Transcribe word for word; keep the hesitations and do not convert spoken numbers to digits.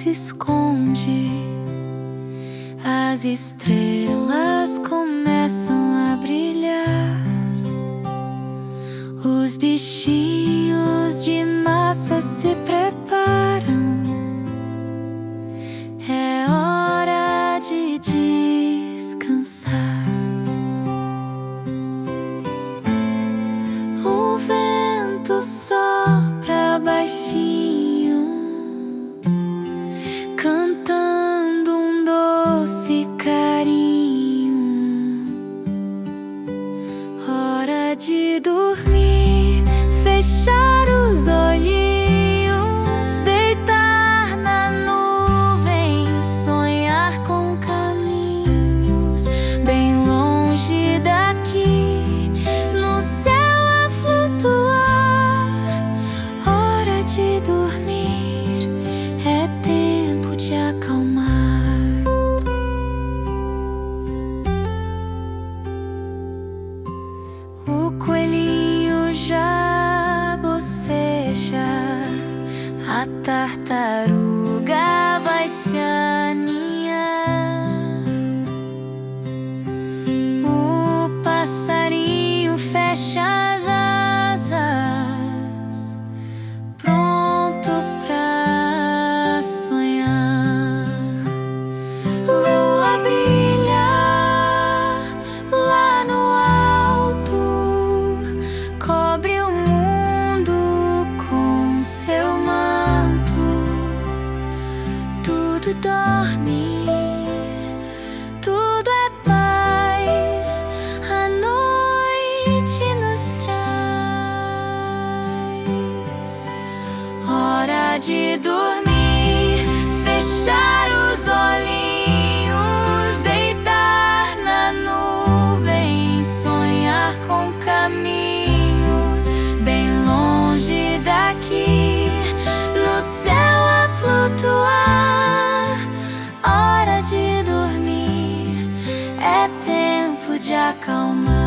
se esconde, as estrelas começam a brilhar, os bichinhos de massa se preparam. É hora de descansar. O vento sopra baixinho, cantando um doce carinho. Hora de dormir, fechar os olhinhos, deitar na nuvem, sonhar com caminhos bem longe daqui, no céu a flutuar. Hora de dormir, é tempo de acalmar. O coelhinho já boceja, a tartaruga vai se aninhar, o passarinho fecha as asas, pronto pra sonhar. Lua brilha lá no alto, cobre o mundo com seu manto. Tudo dorme, tudo é paz, a noite nos traz. Hora de dormir, fechar os olhinhos, deitar na nuvem, sonhar com caminhos bem longe daqui, no céu a flutuar. Hora de dormir, é tempo de acalmar.